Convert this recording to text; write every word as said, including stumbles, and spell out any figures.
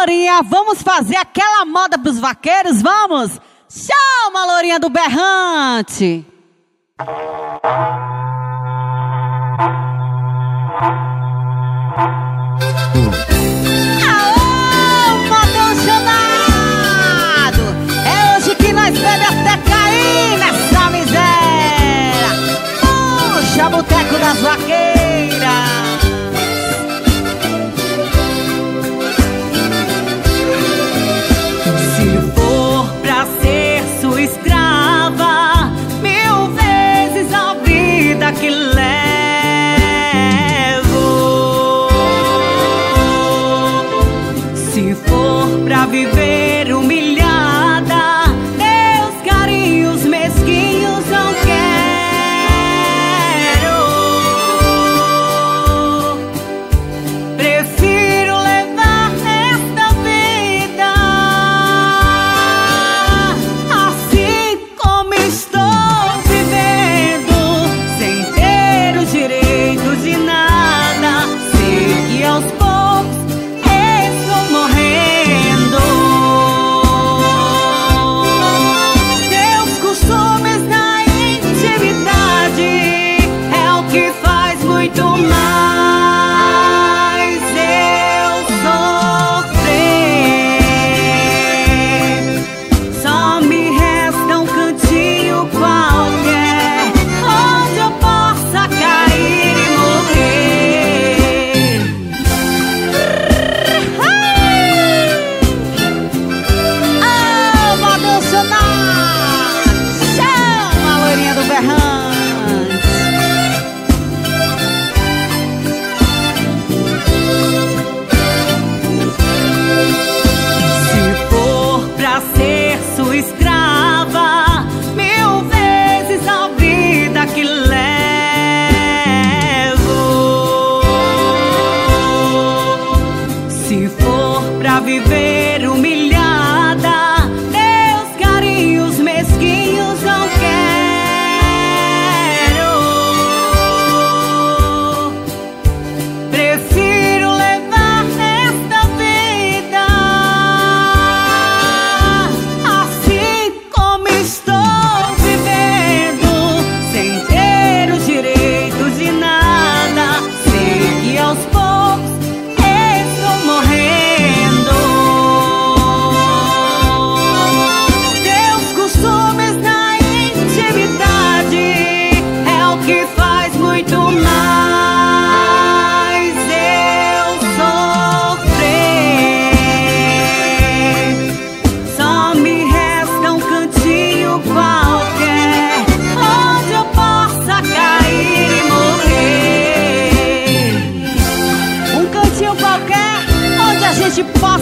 Lourinha, vamos fazer aquela moda pros vaqueiros, vamos? Chama, Lourinha do berrante. Aô, modão chonado, é hoje que nós bebe até cair nessa miséria. Puxa, boteco das vaqueiras. Que levo, se for pra viver humilhada, meus carinhos mesquinhos não quero. Prefiro levar esta vida assim como estou. Aos poucos estou morrendo. Teus costumes na intimidade é o que faz muito mais eu sofrer. Só me resta um cantinho qualquer onde eu possa cair e morrer. Se for pra viver humilhada, meus carinhos mesquinhos não quero. Prefiro levar esta vida assim como estou vivendo, sem ter o direito de nada. Sei que aos poucos morrendo. Teus costumes na intimidade é o que faz muito mais eu sofrer. Só me resta um cantinho qualquer onde eu possa cair e morrer. Um cantinho qualquer onde a gente pode